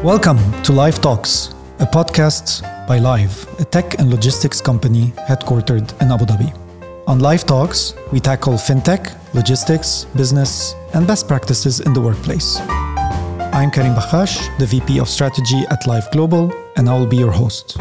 Welcome to Live Talks, a podcast by Live, a tech and logistics company headquartered in Abu Dhabi. On Live Talks, we tackle fintech, logistics, business, and best practices in the workplace. I'm Karim Bakhash, the VP of Strategy at Live Global, and I will be your host.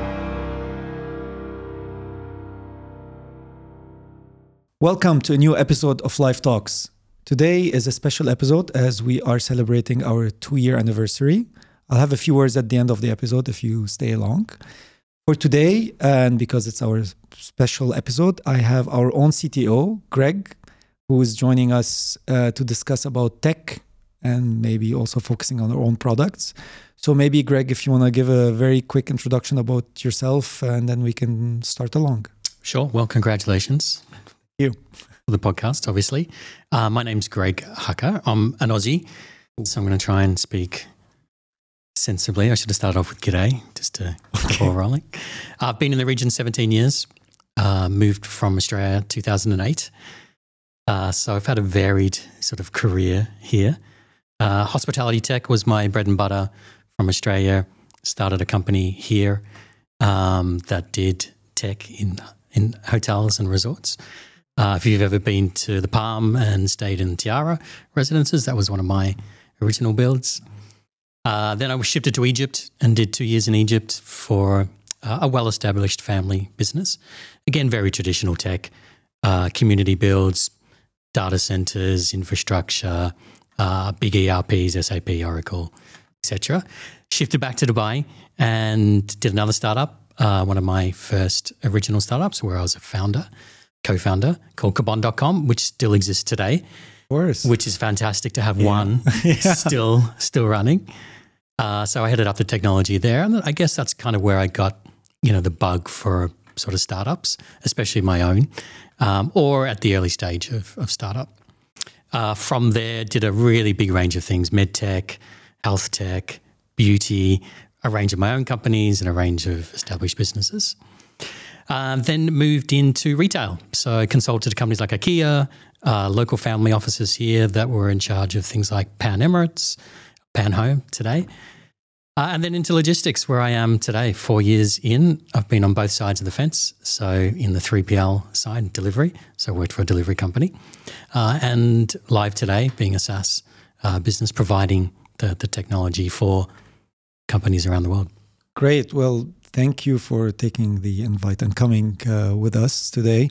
Welcome to a new episode of Live Talks. Today is a special episode as we are celebrating our 2-year anniversary. I'll have a few words at the end of the episode if you stay along. For today, and because it's our special episode, I have our own CTO, Greg, who is joining us to discuss about tech and maybe also focusing on our own products. So maybe, Greg, if you want to give a very quick introduction about yourself, and then we can start along. Sure. Well, congratulations. Thank you. For the podcast, obviously. My name's Greg Hucker. I'm an Aussie, so I'm going to try and speak sensibly. I should have started off with g'day, just to get the ball rolling. I've been in the region 17 years, moved from Australia 2008. So I've had a varied sort of career here. Hospitality tech was my bread and butter from Australia. Started a company here that did tech in hotels and resorts. If you've ever been to the Palm and stayed in Tiara residences, that was one of my original builds. Then I was shifted to Egypt and did 2 years in Egypt for a well-established family business. Again, very traditional tech, community builds, data centers, infrastructure, big ERPs, SAP, Oracle, etc. Shifted back to Dubai and did another startup, one of my first original startups where I was a co-founder called Kabon.com, which still exists today. Of course. Which is fantastic to have one still running. So I headed up the technology there. And I guess that's kind of where I got, the bug for sort of startups, especially my own, or at the early stage of startup. From there, did a really big range of things, med tech, health tech, beauty, a range of my own companies and a range of established businesses. Then moved into retail. So I consulted companies like IKEA, local family offices here that were in charge of things like Pan Emirates, Pan Home today. And then into logistics where I am today, 4 years in. I've been on both sides of the fence. So in the 3PL side, delivery. So I worked for a delivery company. And Live today, being a SaaS business, providing the technology for companies around the world. Great. Well, thank you for taking the invite and coming with us today.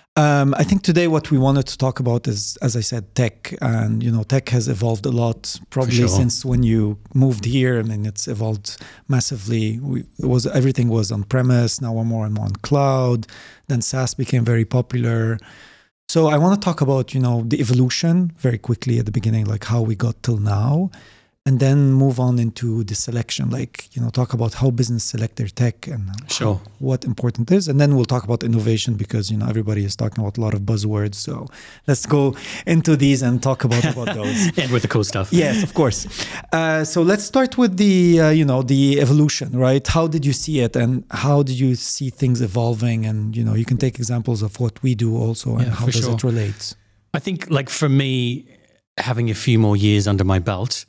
I think today what we wanted to talk about is, as I said, tech. And, tech has evolved a lot, probably since when you moved here. I mean, it's evolved massively. Everything was on-premise. Now we're more and more on cloud. Then SaaS became very popular. So I want to talk about, the evolution very quickly at the beginning, like how we got till now. And then move on into the selection, talk about how business select their tech and what important is. And then we'll talk about innovation because, everybody is talking about a lot of buzzwords. So let's go into these and talk about those. And with the cool stuff. Yes, of course. So let's start with the evolution, right? How did you see it and how did you see things evolving? And, you can take examples of what we do also and how does it relate? I think for me, having a few more years under my belt,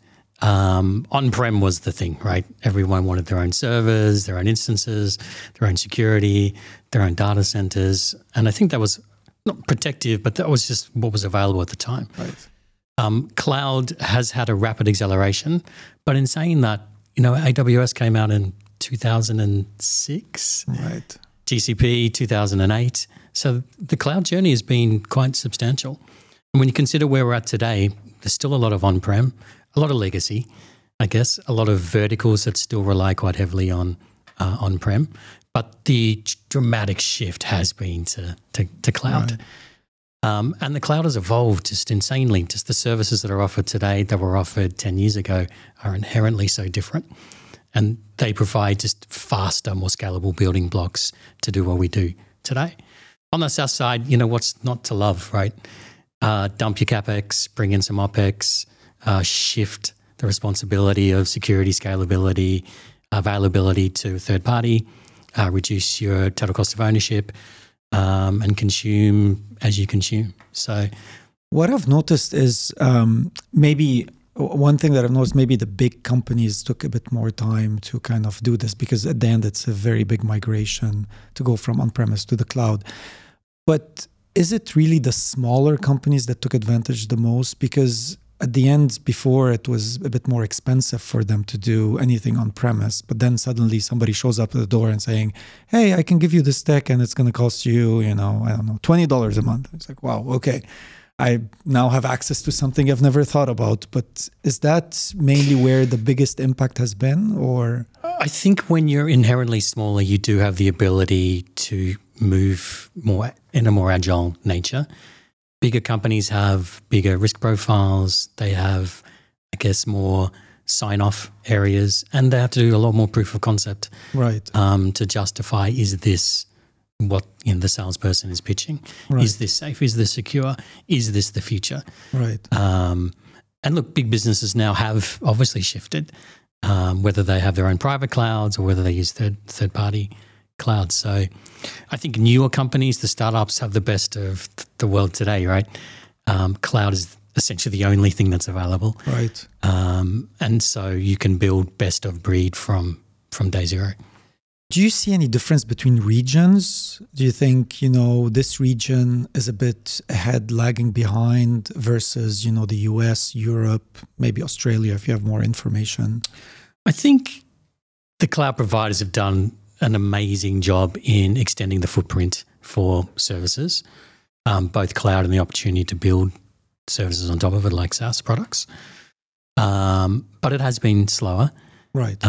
on-prem was the thing, right? Everyone wanted their own servers, their own instances, their own security, their own data centers. And I think that was not protective, but that was just what was available at the time. Right. Cloud has had a rapid acceleration, but in saying that, AWS came out in 2006. Right. GCP 2008. So the cloud journey has been quite substantial. And when you consider where we're at today, there's still a lot of on-prem, a lot of legacy, I guess, a lot of verticals that still rely quite heavily on on-prem. But the dramatic shift has been to cloud. Right. And the cloud has evolved just insanely. Just the services that are offered today that were offered 10 years ago are inherently so different. And they provide just faster, more scalable building blocks to do what we do today. On the SaaS side, what's not to love, right? Dump your CapEx, bring in some OpEx, shift the responsibility of security, scalability, availability to a third party, reduce your total cost of ownership, and consume as you consume. So what I've noticed is maybe one thing that I've noticed, maybe the big companies took a bit more time to kind of do this, because at the end it's a very big migration to go from on-premise to the cloud. But is it really the smaller companies that took advantage the most? Because at the end, before, it was a bit more expensive for them to do anything on-premise. But then suddenly somebody shows up at the door and saying, hey, I can give you this tech and it's going to cost you, I don't know, $20 a month. It's like, wow, okay. I now have access to something I've never thought about. But is that mainly where the biggest impact has been, or? I think when you're inherently smaller, you do have the ability to move more in a more agile nature. Bigger companies have bigger risk profiles. They have, I guess, more sign-off areas, and they have to do a lot more proof of concept, right? To justify, is this what the salesperson is pitching? Right. Is this safe? Is this secure? Is this the future? Right. And look, big businesses now have obviously shifted, whether they have their own private clouds or whether they use third-party cloud. So I think newer companies, the startups, have the best of the world today, right? Cloud is essentially the only thing that's available. Right. And so you can build best of breed from day zero. Do you see any difference between regions? Do you think, this region is a bit ahead, lagging behind versus, the US, Europe, maybe Australia, if you have more information? I think the cloud providers have done an amazing job in extending the footprint for services, both cloud and the opportunity to build services on top of it, like SaaS products. But it has been slower. Right.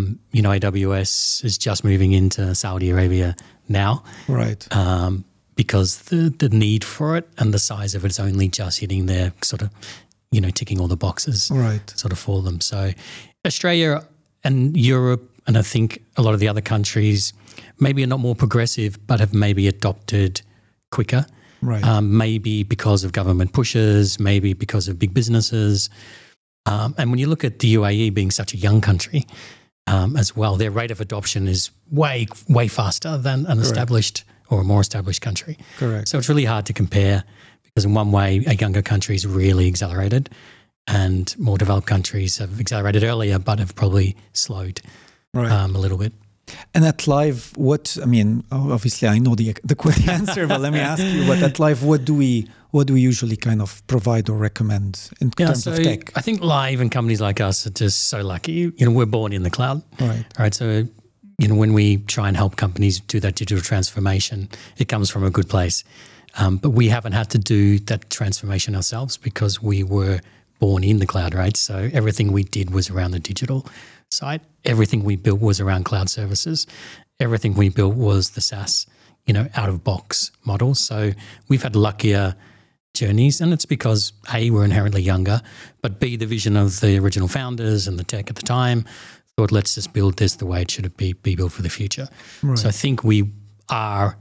AWS is just moving into Saudi Arabia now. Right. Because the need for it and the size of it's only just hitting their sort of, ticking all the boxes. Right. Sort of for them. So Australia and Europe, and I think a lot of the other countries maybe are not more progressive, but have maybe adopted quicker. Right. Maybe because of government pushes, maybe because of big businesses. And when you look at the UAE being such a young country as well, their rate of adoption is way, way faster than an established or a more established country. Correct. So it's really hard to compare, because in one way, a younger country is really accelerated, and more developed countries have accelerated earlier but have probably slowed a little bit. And at Live, obviously I know the answer, but let me ask you, at Live, what do we usually kind of provide or recommend in terms of tech? I think Live and companies like us are just so lucky. We're born in the cloud. Right. So, when we try and help companies do that digital transformation, it comes from a good place. But we haven't had to do that transformation ourselves because we were born in the cloud, right? So everything we did was around the digital side. Everything we built was around cloud services. Everything we built was the SaaS, out-of-box model. So we've had luckier journeys, and it's because A, we're inherently younger, but B, the vision of the original founders and the tech at the time thought, let's just build this the way it should be built for the future. Right. So I think we are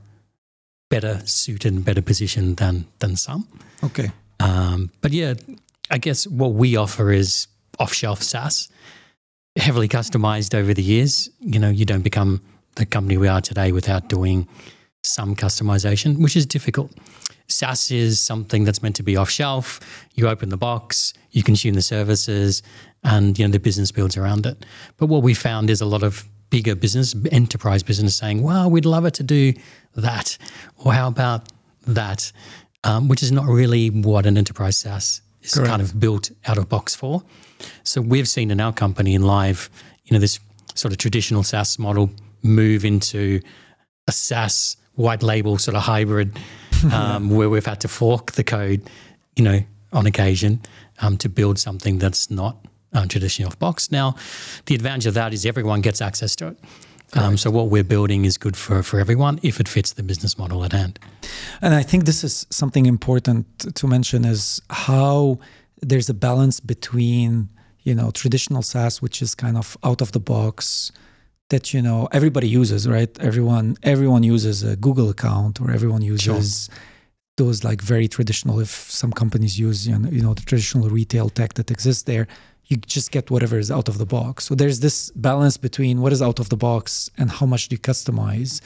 better suited and better positioned than some. Okay. But yeah, I guess what we offer is off-shelf SaaS, heavily customized over the years. You don't become the company we are today without doing some customization, which is difficult. SaaS is something that's meant to be off-shelf. You open the box, you consume the services, and the business builds around it. But what we found is a lot of bigger business, enterprise business, saying, well, we'd love it to do that, or how about that, which is not really what an enterprise SaaS is kind of built out of box for. So we've seen in our company in Live, this sort of traditional SaaS model move into a SaaS white label sort of hybrid, where we've had to fork the code, on occasion, to build something that's not traditionally off box. Now, the advantage of that is everyone gets access to it. So what we're building is good for everyone if it fits the business model at hand. And I think this is something important to mention, is how there's a balance between, traditional SaaS, which is kind of out of the box, that, everybody uses, right? Everyone uses a Google account, or everyone uses those like very traditional, if some companies use, the traditional retail tech that exists there. You just get whatever is out of the box. So there's this balance between what is out of the box and how much do you customize,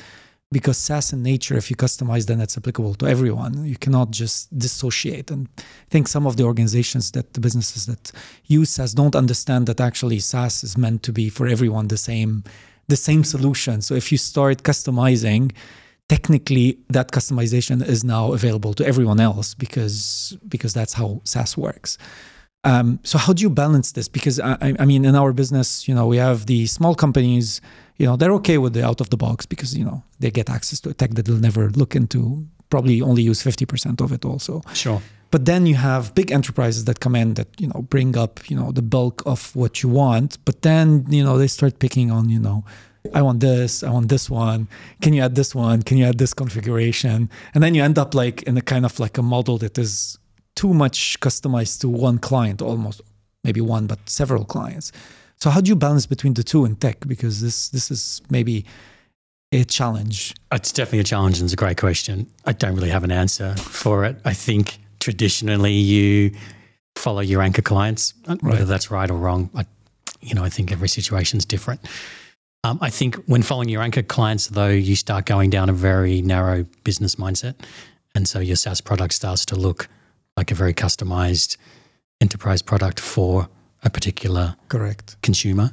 because SaaS in nature, if you customize, then it's applicable to everyone. You cannot just dissociate. And I think some of the organizations the businesses that use SaaS don't understand that actually SaaS is meant to be for everyone the same solution. So if you start customizing, technically that customization is now available to everyone else because that's how SaaS works. So how do you balance this? Because I mean, in our business, we have the small companies, they're okay with the out of the box because, they get access to a tech that they'll never look into, probably only use 50% of it also. Sure. But then you have big enterprises that come in that, bring up, the bulk of what you want. But then, they start picking on, I want this one. Can you add this one? Can you add this configuration? And then you end up like in a kind of like a model that is too much customized to one client, almost maybe one, but several clients. So how do you balance between the two in tech? Because this is maybe a challenge. It's definitely a challenge, and it's a great question. I don't really have an answer for it. I think traditionally you follow your anchor clients, whether that's right or wrong. I think every situation is different. I think when following your anchor clients, though, you start going down a very narrow business mindset. And so your SaaS product starts to look like a very customized enterprise product for a particular consumer.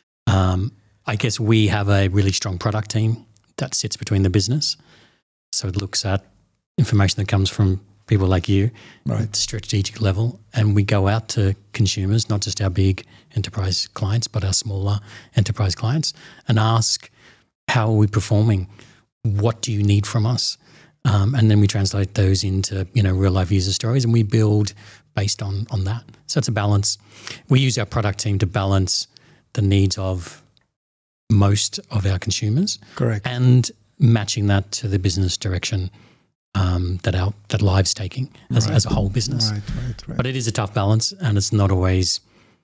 I guess we have a really strong product team that sits between the business. So it looks at information that comes from people like you at the strategic level. And we go out to consumers, not just our big enterprise clients, but our smaller enterprise clients, and ask, how are we performing? What do you need from us? And then we translate those into, real life user stories, and we build based on that. So it's a balance. We use our product team to balance the needs of most of our consumers. Correct. And matching that to the business direction that Live's taking as a whole business. Right. But it is a tough balance, and it's not always,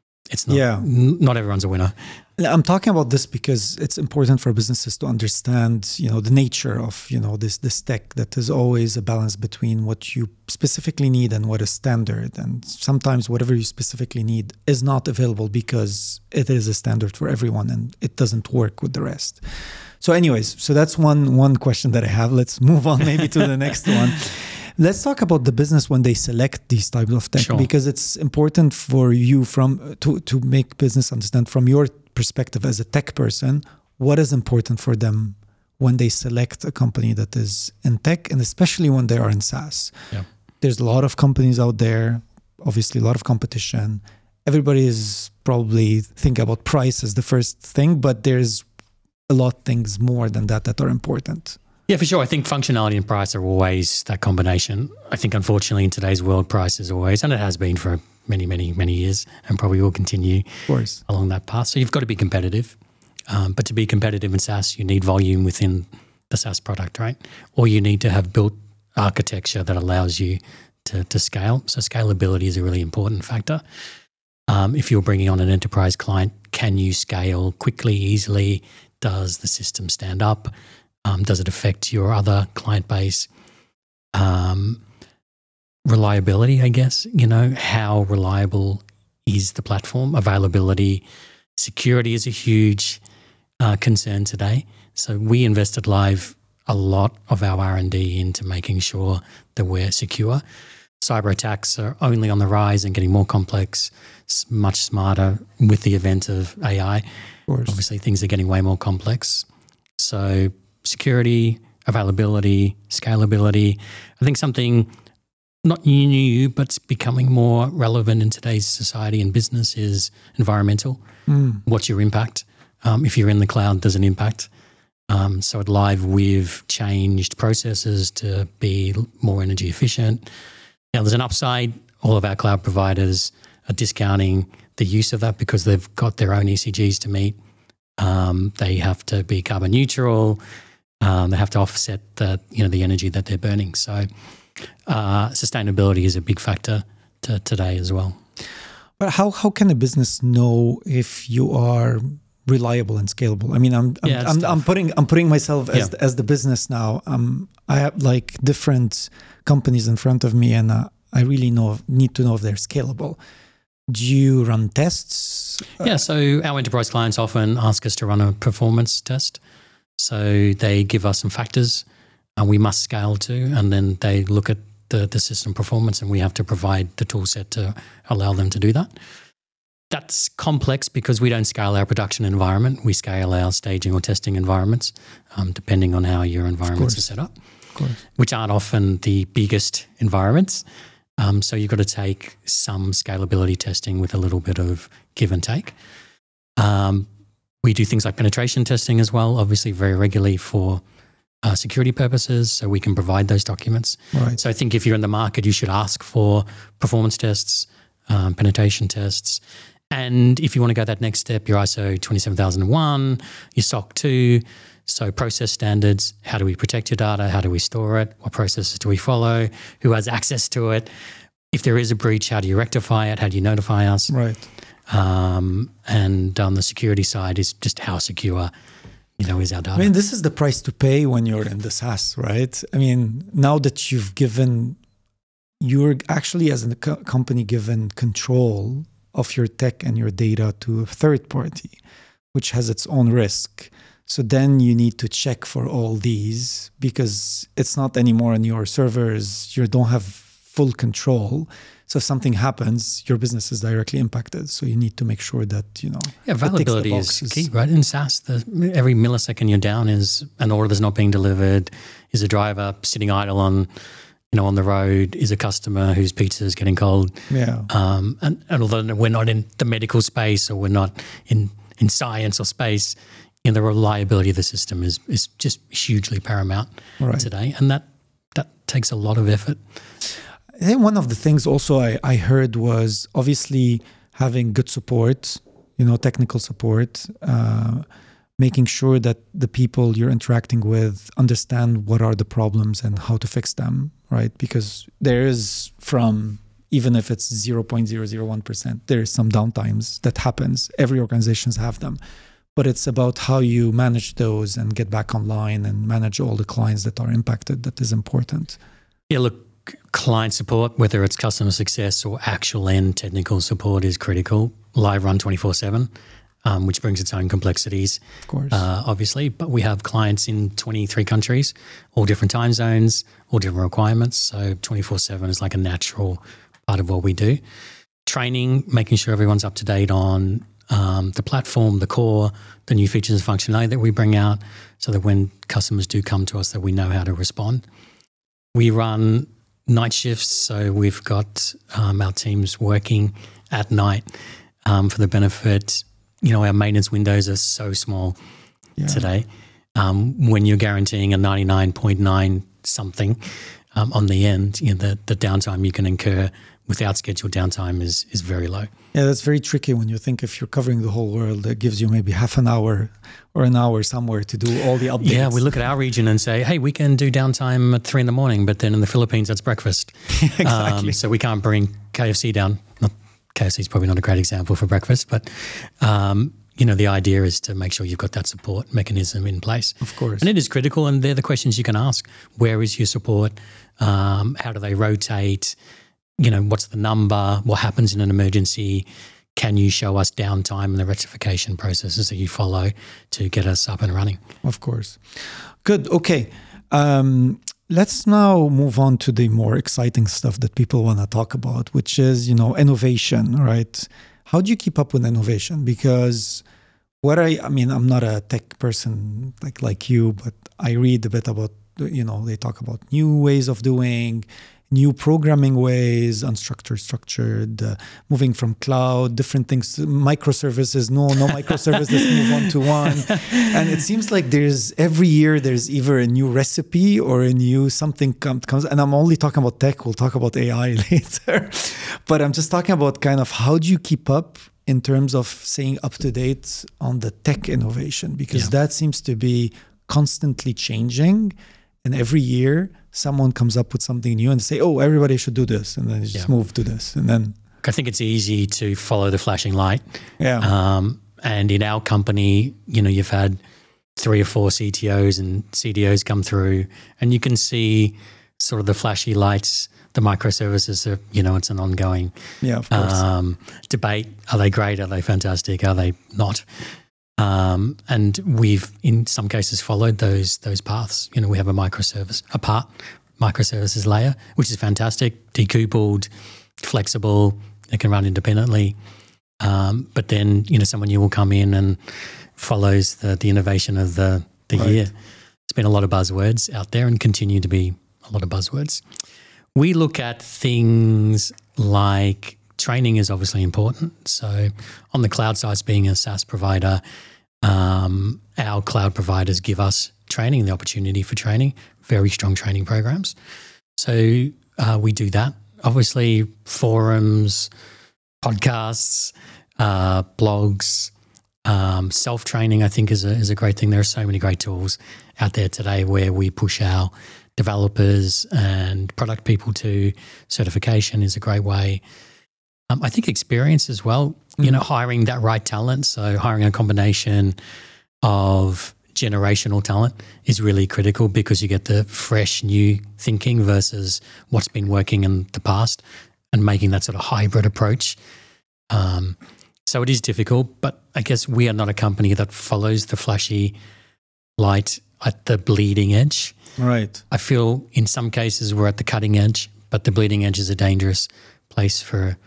not everyone's a winner. I'm talking about this because it's important for businesses to understand, the nature of, this tech, that is always a balance between what you specifically need and what is standard. And sometimes whatever you specifically need is not available because it is a standard for everyone and it doesn't work with the rest. So anyways, that's one question that I have. Let's move on maybe to the next one. Let's talk about the business when they select these types of tech, because it's important for you to make business understand from your perspective as a tech person, what is important for them when they select a company that is in tech, and especially when they are in SaaS. Yeah. There's a lot of companies out there, obviously a lot of competition. Everybody is probably thinking about price as the first thing, but there's a lot of things more than that are important. Yeah, for sure. I think functionality and price are always that combination. I think, unfortunately, in today's world, price is always, and it has been for many, many, many years, and probably will continue along that path. So you've got to be competitive. But to be competitive in SaaS, you need volume within the SaaS product, right? Or you need to have built architecture that allows you to scale. So scalability is a really important factor. If you're bringing on an enterprise client, can you scale quickly, easily? Does the system stand up? Does it affect your other client base? Reliability, I guess, how reliable is the platform? Availability, security is a huge concern today. So we invested Live a lot of our R&D into making sure that we're secure. Cyber attacks are only on the rise and getting more complex, much smarter with the advent of AI. Obviously, things are getting way more complex. So security, availability, scalability, I think something not new, but it's becoming more relevant in today's society and business is environmental. What's your impact? If you're in the cloud, there's an impact. So at Live, we've changed processes to be more energy efficient. Now, there's an upside. All of our cloud providers are discounting the use of that because they've got their own ECGs to meet. They have to be carbon neutral. They have to offset the energy that they're burning. So sustainability is a big factor today as well. But how can a business know if you are reliable and scalable? I mean, I'm putting myself as the business now. I have like different companies in front of me, and I really need to know if they're scalable. Do you run tests? Yeah, so our enterprise clients often ask us to run a performance test. So they give us some factors and we must scale to, and then they look at the system performance and we have to provide the tool set to allow them to do that. That's complex because we don't scale our production environment. We scale our staging or testing environments, depending on how your environments are set up, which aren't often the biggest environments. So you've got to take some scalability testing with a little bit of give and take. We do things like penetration testing as well, obviously very regularly for security purposes, so we can provide those documents. Right. So I think if you're in the market, you should ask for performance tests, penetration tests. And if you want to go that next step, your ISO 27001, your SOC 2, so process standards, how do we protect your data? How do we store it? What processes do we follow? Who has access to it? If there is a breach, how do you rectify it? How do you notify us? Right. And on the security side is just how secure, is our data. I mean, this is the price to pay when you're in the SaaS, right? I mean, now that you're actually as a company given control of your tech and your data to a third party, which has its own risk. So then you need to check for all these because it's not anymore on your servers. You don't have full control. So if something happens, your business is directly impacted. So you need to make sure that, availability is key, right? In SaaS, every millisecond you're down is an order that's not being delivered, is a driver sitting idle on the road, is a customer whose pizza is getting cold. Yeah. And although we're not in the medical space or we're not in science or space, the reliability of the system is just hugely paramount today. And that takes a lot of effort. I think one of the things also I heard was obviously having good support, technical support, making sure that the people you're interacting with understand what are the problems and how to fix them, right? Because there is even if it's 0.001%, there is some downtimes that happens. Every organizations have them. But it's about how you manage those and get back online and manage all the clients that are impacted that is important. Yeah, look, client support, whether it's customer success or actual end technical support is critical. Live run 24/7. Which brings its own complexities, of course, obviously. But we have clients in 23 countries, all different time zones, all different requirements. So 24/7 is like a natural part of what we do. Training, making sure everyone's up to date on the platform, the core, the new features and functionality that we bring out, so that when customers do come to us, that we know how to respond. We run night shifts, so we've got our teams working at night for the benefit. Our maintenance windows are so small today. When you're guaranteeing a 99.9 something on the end, the downtime you can incur without scheduled downtime is very low. Yeah, that's very tricky when you think if you're covering the whole world, that gives you maybe half an hour or an hour somewhere to do all the updates. Yeah, we look at our region and say, hey, we can do downtime at 3 a.m, but then in the Philippines, that's breakfast. Exactly. So we can't bring KFC down. KFC is probably not a great example for breakfast, but the idea is to make sure you've got that support mechanism in place. Of course. And it is critical, and they're the questions you can ask. Where is your support? How do they rotate? What's the number? What happens in an emergency? Can you show us downtime and the rectification processes that you follow to get us up and running? Of course. Good. Okay. Let's now move on to the more exciting stuff that people want to talk about, which is, innovation, right? How do you keep up with innovation? Because I'm not a tech person like you, but I read a bit about, they talk about new ways of doing, new programming ways, unstructured, structured, moving from cloud, different things, microservices, no microservices, move on to one. And it seems like every year there's either a new recipe or a new something comes. And I'm only talking about tech. We'll talk about AI later. But I'm just talking about kind of how do you keep up in terms of staying up to date on the tech innovation? Because that seems to be constantly changing. And every year, someone comes up with something new and say, oh, everybody should do this. And then you just move to this. And then I think it's easy to follow the flashing light. Yeah. And in our company, you've had 3 or 4 CTOs and CDOs come through, and you can see sort of the flashy lights, the microservices are, it's an ongoing of course. debate. Are they great? Are they fantastic? Are they not? And we've, in some cases, followed those paths. We have a microservices layer, which is fantastic, decoupled, flexible. It can run independently. But then, someone new will come in and follows the innovation of the Right. year. There's been a lot of buzzwords out there and continue to be a lot of buzzwords. We look at things like training is obviously important. So on the cloud side, being a SaaS provider, our cloud providers give us training, the opportunity for training, very strong training programs. So we do that. Obviously, forums, podcasts, blogs, self-training, I think is a great thing. There are so many great tools out there today where we push our developers and product people to certification is a great way. I think experience as well, hiring that right talent. So hiring a combination of generational talent is really critical because you get the fresh new thinking versus what's been working in the past and making that sort of hybrid approach. So it is difficult, but I guess we are not a company that follows the flashy light at the bleeding edge. Right. I feel in some cases we're at the cutting edge, but the bleeding edge is a dangerous place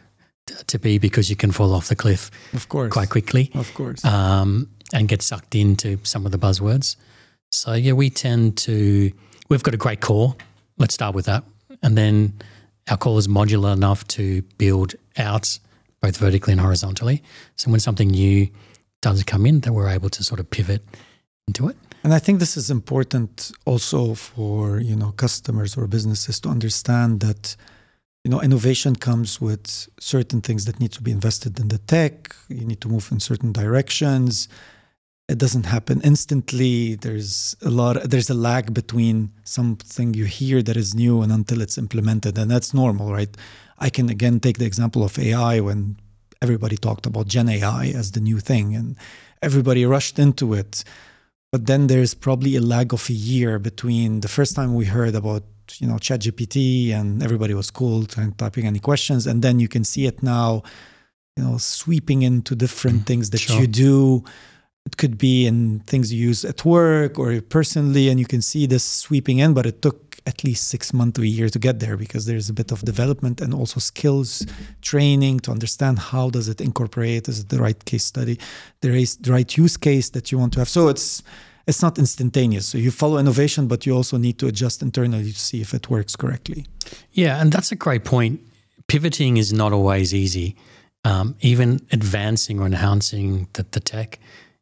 to be because you can fall off the cliff quite quickly. Of course. And get sucked into some of the buzzwords. So yeah, we've got a great core. Let's start with that. And then our core is modular enough to build out both vertically and horizontally. So when something new does come in, that we're able to sort of pivot into it. And I think this is important also for, customers or businesses to understand that, innovation comes with certain things that need to be invested in the tech. You need to move in certain directions. It doesn't happen instantly. There's a lag between something you hear that is new and until it's implemented. And that's normal, right? I can again take the example of AI when everybody talked about Gen AI as the new thing and everybody rushed into it. But then there's probably a lag of a year between the first time we heard about, ChatGPT and everybody was cool and typing any questions. And then you can see it now, sweeping into different things that you do. It could be in things you use at work or personally, and you can see this sweeping in, but it took at least 6 months to a year to get there because there's a bit of development and also skills training to understand how does it incorporate, is it the right case study, the right use case that you want to have. So it's not instantaneous. So you follow innovation, but you also need to adjust internally to see if it works correctly. Yeah, and that's a great point. Pivoting is not always easy. Even advancing or enhancing the tech,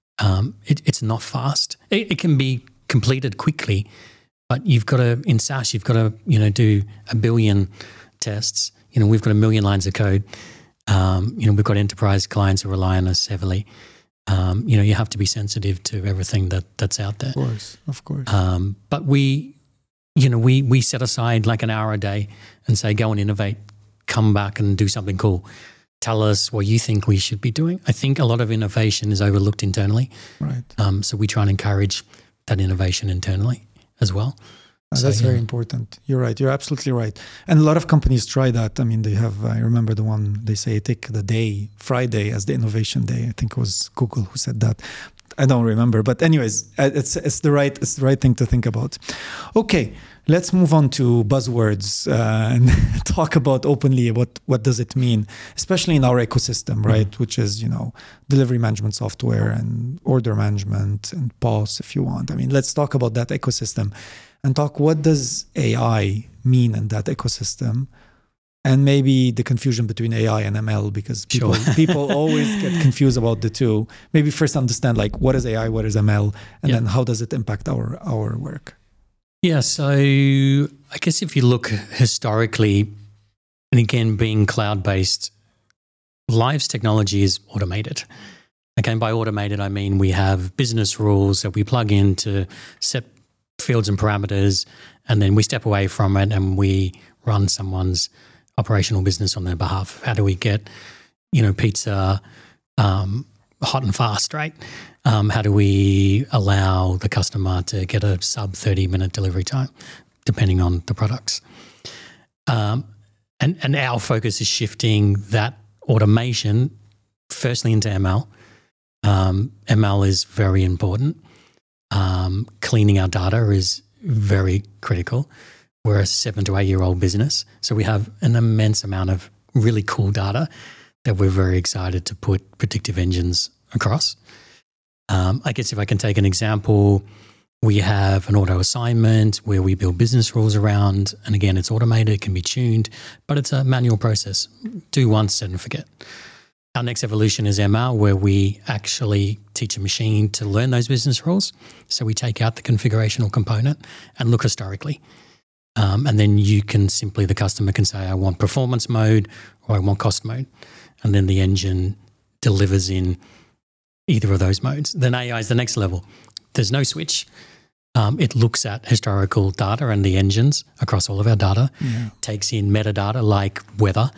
it's not fast. It can be completed quickly, but in SaaS, you've got to, do 1 billion tests. We've got 1 million lines of code. We've got enterprise clients who rely on us heavily. You have to be sensitive to everything that's out there. Of course. But we set aside like an hour a day and say, go and innovate, come back and do something cool. Tell us what you think we should be doing. I think a lot of innovation is overlooked internally. Right. So we try and encourage that innovation internally as well. That's very important. You're right. You're absolutely right. And a lot of companies try that. I mean, I remember the one, they say take the day, Friday as the innovation day. I think it was Google who said that. I don't remember. But anyways, it's the right thing to think about. Okay, let's move on to buzzwords and talk about openly what does it mean, especially in our ecosystem, right? Mm-hmm. Which is, delivery management software and order management and POS if you want. I mean, let's talk about that ecosystem and talk what does AI mean in that ecosystem, and maybe the confusion between AI and ML, because people always get confused about the two. Maybe first understand like what is AI, what is ML, and then how does it impact our work? Yeah, so I guess if you look historically, and again being cloud-based, Live's technology is automated. Again, by automated, I mean we have business rules that we plug in to set fields and parameters, and then we step away from it and we run someone's operational business on their behalf. How do we get, pizza hot and fast, right? How do we allow the customer to get a sub 30-minute delivery time, depending on the products? And our focus is shifting that automation firstly into ML, ML is very important. Cleaning our data is very critical. We're a 7 to 8 year old business, so we have an immense amount of really cool data that we're very excited to put predictive engines across. I guess if I can take an example, we have an auto assignment where we build business rules around, and again, it's automated, it can be tuned, but it's a manual process. Do once, set and forget. Our next evolution is ML, where we actually teach a machine to learn those business rules. So we take out the configurational component and look historically. And then you can simply, the customer can say, I want performance mode or I want cost mode. And then the engine delivers in either of those modes. Then AI is the next level. There's no switch. It looks at historical data and the engines across all of our data, takes in metadata like weather,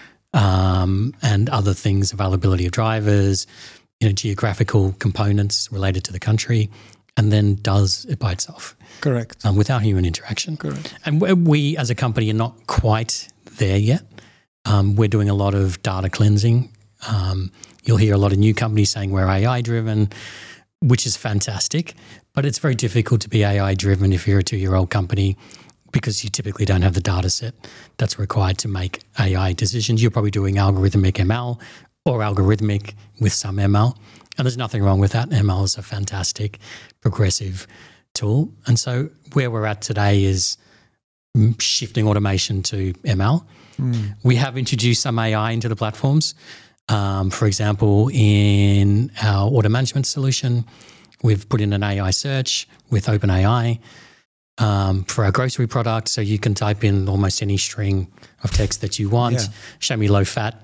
and other things, availability of drivers, geographical components related to the country, and then does it by itself. Correct. Without human interaction. Correct. And we as a company are not quite there yet. We're doing a lot of data cleansing. You'll hear a lot of new companies saying we're AI driven, which is fantastic, but it's very difficult to be AI driven if you're a 2-year-old company, because you typically don't have the data set that's required to make AI decisions. You're probably doing algorithmic ML or algorithmic with some ML, and there's nothing wrong with that. ML is a fantastic, progressive tool. And so where we're at today is shifting automation to ML. We have introduced some AI into the platforms. For example, in our order management solution, we've put in an AI search with OpenAI. For our grocery product, so you can type in almost any string of text that you want. Yeah. Show me low-fat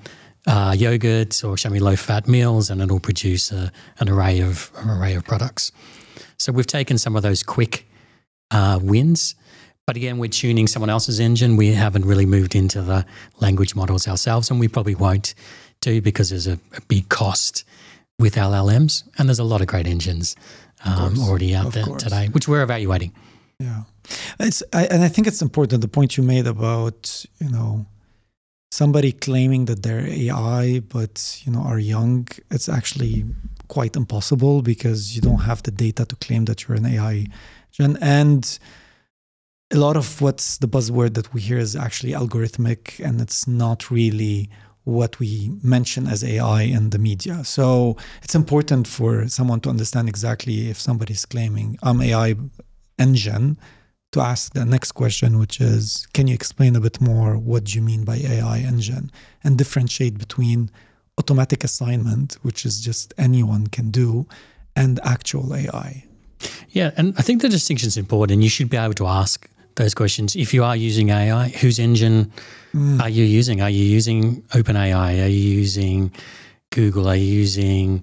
yogurt or show me low-fat meals, and it'll produce an array of products. So we've taken some of those quick wins, but again, we're tuning someone else's engine. We haven't really moved into the language models ourselves, and we probably won't do, because there's a big cost with LLMs, and there's a lot of great engines already out there today, which we're evaluating. Yeah, and I think it's important, the point you made about, somebody claiming that they're AI, but, are young. It's actually quite impossible, because you don't have the data to claim that you're an AI gen. And a lot of what's the buzzword that we hear is actually algorithmic, and it's not really what we mention as AI in the media. So it's important for someone to understand exactly, if somebody's claiming I'm AI engine, to ask the next question, which is, can you explain a bit more what do you mean by AI engine, and differentiate between automatic assignment, which is just anyone can do, and actual AI. Yeah, and I think the distinction is important. You should be able to ask those questions. If you are using AI, whose engine are you using? Are you using OpenAI? Are you using Google? Are you using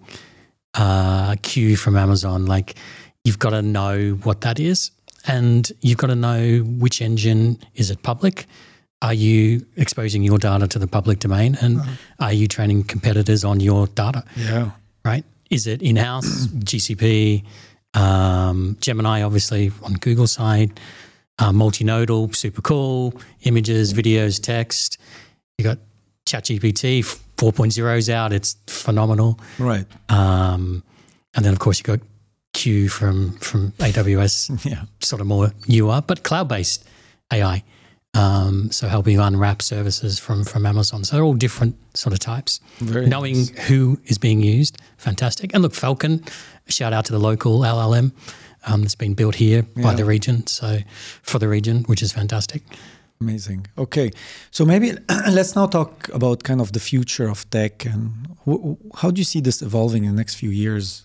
Q from Amazon? You've got to know what that is, and you've got to know which engine. Is it public? Are you exposing your data to the public domain, and are you training competitors on your data? Yeah. Right? Is it in-house, GCP, Gemini, obviously on Google side, multinodal, super cool, images, videos, text. You got ChatGPT 4.0's out. It's phenomenal. Right. And then, of course, you got Q from AWS, sort of more newer, but cloud-based AI. So helping you unwrap services from Amazon. So they're all different sort of types. Knowing who is being used, fantastic. And look, Falcon, shout out to the local LLM that's been built here by the region. So for the region, which is fantastic. Amazing. Okay. So maybe let's now talk about kind of the future of tech, and how do you see this evolving in the next few years?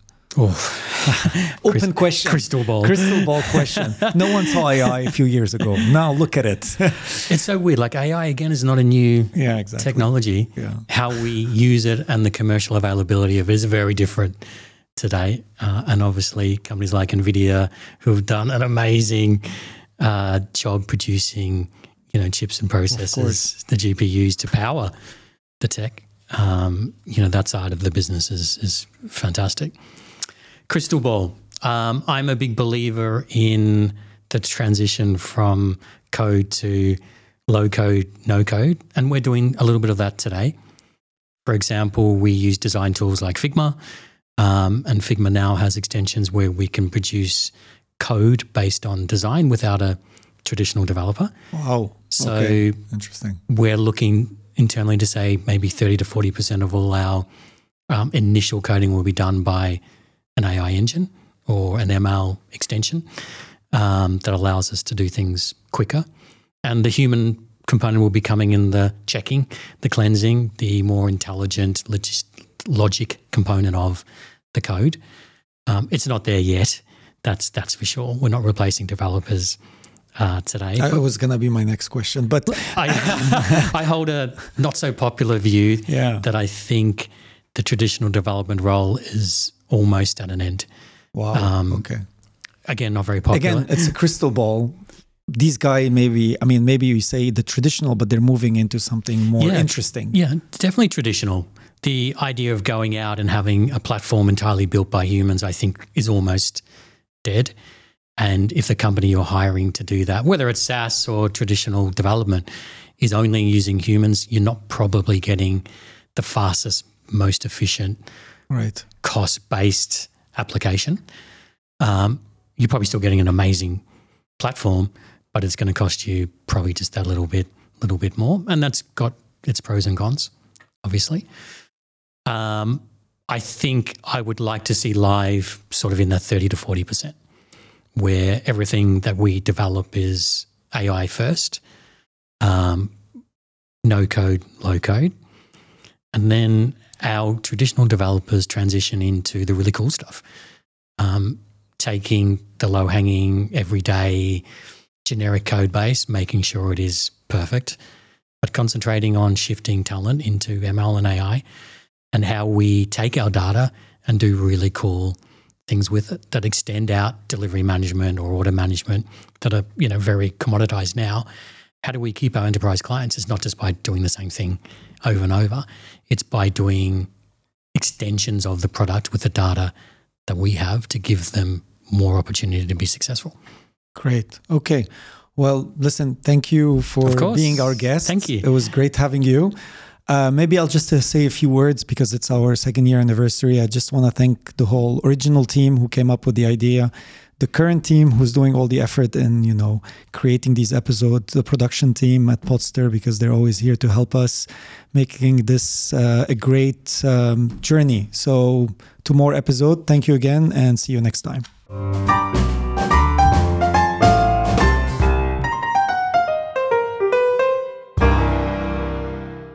Open question. Crystal ball question. No one saw AI a few years ago. Now look at it. It's so weird. AI, again, is not a new technology. Yeah. How we use it and the commercial availability of it is very different today. And obviously companies like NVIDIA, who have done an amazing job producing chips and processors, the GPUs to power the tech. That side of the business is fantastic. Crystal ball. I'm a big believer in the transition from code to low code, no code, and we're doing a little bit of that today. For example, we use design tools like Figma. And Figma now has extensions where we can produce code based on design without a traditional developer. Wow. So okay. Interesting. We're looking internally to say maybe 30 to 40% of all our initial coding will be done by an AI engine or an ML extension that allows us to do things quicker. And the human component will be coming in the checking, the cleansing, the more intelligent logic component of the code. It's not there yet. That's for sure. We're not replacing developers today. That was going to be my next question, but I hold a not so popular view that I think the traditional development role is almost at an end. Wow. Okay. Again, not very popular. Again, it's a crystal ball. These guys maybe you say the traditional, but they're moving into something more interesting. Yeah, definitely traditional. The idea of going out and having a platform entirely built by humans, I think, is almost dead. And if the company you're hiring to do that, whether it's SaaS or traditional development, is only using humans, you're not probably getting the fastest, most efficient, cost-based application. You're probably still getting an amazing platform, but it's going to cost you probably just that little bit more. And that's got its pros and cons, obviously. I think I would like to see live sort of in that 30 to 40%, where everything that we develop is AI first, no code, low code. And then our traditional developers transition into the really cool stuff, taking the low-hanging, everyday, generic code base, making sure it is perfect, but concentrating on shifting talent into ML and AI and how we take our data and do really cool things with it that extend out delivery management or order management that are, very commoditized now. How do we keep our enterprise clients? It's not just by doing the same thing over and over. It's by doing extensions of the product with the data that we have to give them more opportunity to be successful. Great. Okay. Well, listen, thank you for being our guest. Thank you. It was great having you. Maybe I'll just say a few words because it's our 2nd year anniversary. I just want to thank the whole original team who came up with the idea, the current team who's doing all the effort in, creating these episodes, the production team at Podster because they're always here to help us, making this a great journey. So 2 more episodes. Thank you again and see you next time.